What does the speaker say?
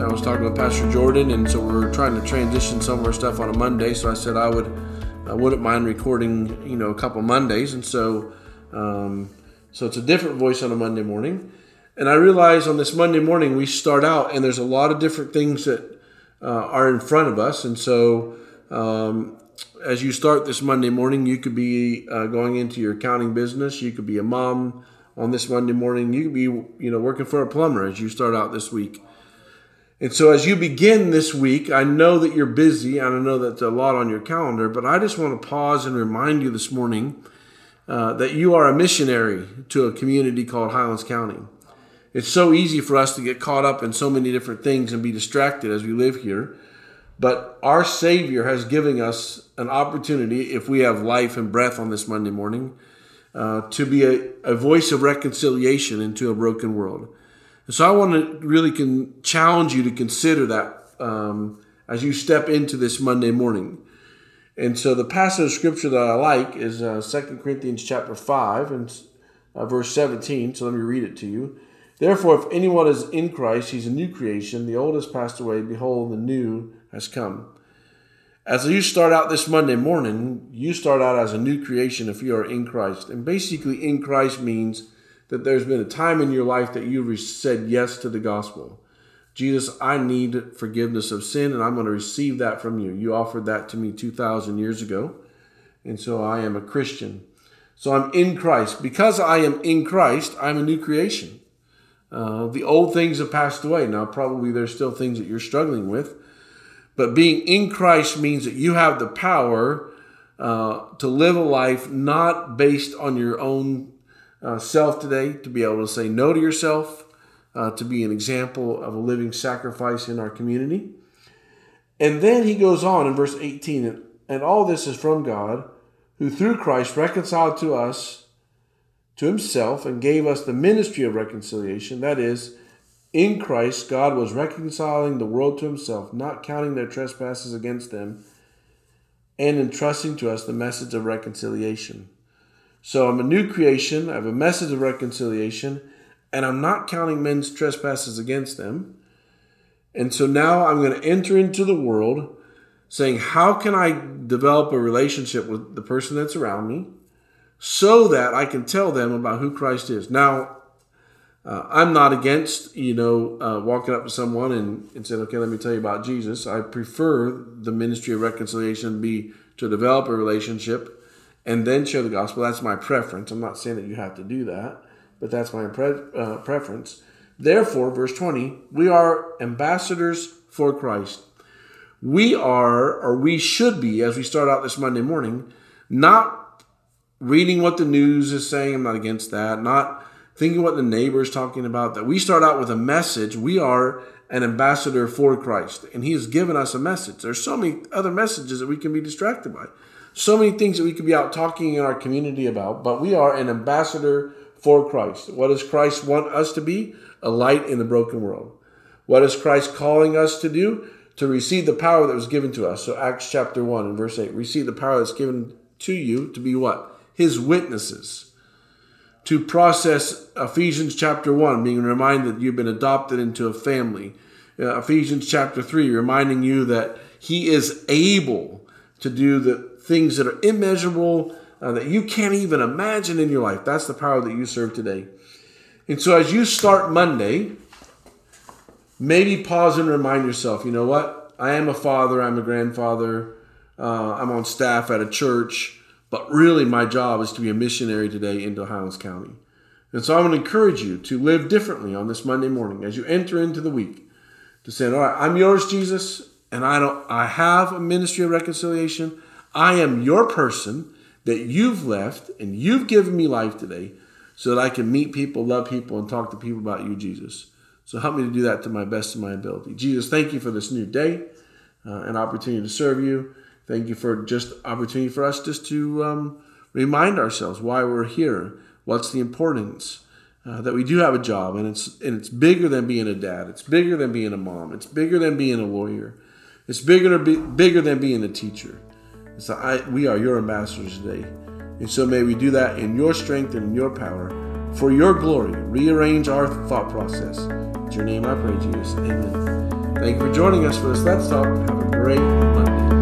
I was talking with Pastor Jordan, and so we were trying to transition some of our stuff on a Monday. So I said I wouldn't mind recording, a couple Mondays, and so it's a different voice on a Monday morning. And I realized on this Monday morning we start out, and there's a lot of different things that are in front of us, and so as you start this Monday morning, you could be going into your accounting business. You could be a mom on this Monday morning. You could be, working for a plumber as you start out this week. And so as you begin this week, I know that you're busy, and I know that's a lot on your calendar, but I just want to pause and remind you this morning that you are a missionary to a community called Highlands County. It's so easy for us to get caught up in so many different things and be distracted as we live here. But our Savior has given us an opportunity, if we have life and breath on this Monday morning, to be a voice of reconciliation into a broken world. And so I want to really challenge you to consider that as you step into this Monday morning. And so the passage of scripture that I like is 2 Corinthians chapter 5 and verse 17. So let me read it to you. Therefore, if anyone is in Christ, he's a new creation. The old has passed away. Behold, the new has come. As you start out this Monday morning, you start out as a new creation if you are in Christ. And basically in Christ means that there's been a time in your life that you said yes to the gospel. Jesus, I need forgiveness of sin, and I'm going to receive that from you. You offered that to me 2,000 years ago, and so I am a Christian. So I'm in Christ. Because I am in Christ, I'm a new creation. The old things have passed away. Now, probably there's still things that you're struggling with, but being in Christ means that you have the power to live a life not based on your own self today, to be able to say no to yourself, to be an example of a living sacrifice in our community. And then he goes on in verse 18, and all this is from God, who through Christ reconciled to us to himself and gave us the ministry of reconciliation. That is, in Christ, God was reconciling the world to himself, not counting their trespasses against them, and entrusting to us the message of reconciliation. So I'm a new creation, I have a message of reconciliation, and I'm not counting men's trespasses against them. And so now I'm going to enter into the world saying, how can I develop a relationship with the person that's around me so that I can tell them about who Christ is? Now, I'm not against, walking up to someone and saying, okay, let me tell you about Jesus. I prefer the ministry of reconciliation to develop a relationship and then share the gospel. That's my preference. I'm not saying that you have to do that, but that's my preference. Therefore, verse 20, we are ambassadors for Christ. We are, or we should be, as we start out this Monday morning, not reading what the news is saying. I'm not against that. Not thinking what the neighbor is talking about. That we start out with a message. We are an ambassador for Christ, and he has given us a message. There's so many other messages that we can be distracted by. So many things that we could be out talking in our community about, but we are an ambassador for Christ. What does Christ want us to be? A light in the broken world. What is Christ calling us to do? To receive the power that was given to us. So Acts chapter 1 and verse 8, receive the power that's given to you to be what? His witnesses. To process Ephesians chapter 1, being reminded that you've been adopted into a family. Ephesians chapter 3, reminding you that he is able to do the things that are immeasurable, that you can't even imagine in your life. That's the power that you serve today. And so as you start Monday, maybe pause and remind yourself, you know what? I am a father, I'm a grandfather, I'm on staff at a church, but really my job is to be a missionary today into Highlands County. And so I want to encourage you to live differently on this Monday morning as you enter into the week. To say, all right, I'm yours, Jesus, and I have a ministry of reconciliation. I am your person that you've left, and you've given me life today so that I can meet people, love people, and talk to people about you, Jesus. So help me to do that to my best of my ability. Jesus, thank you for this new day, an opportunity to serve you. Thank you for just opportunity for us just to remind ourselves why we're here, what's the importance, that we do have a job, and it's bigger than being a dad. It's bigger than being a mom. It's bigger than being a lawyer. It's bigger than being a teacher. So we are your ambassadors today. And so may we do that in your strength and in your power for your glory. Rearrange our thought process. In your name I pray, Jesus. Amen. Thank you for joining us for this Let's Talk. Have a great Monday.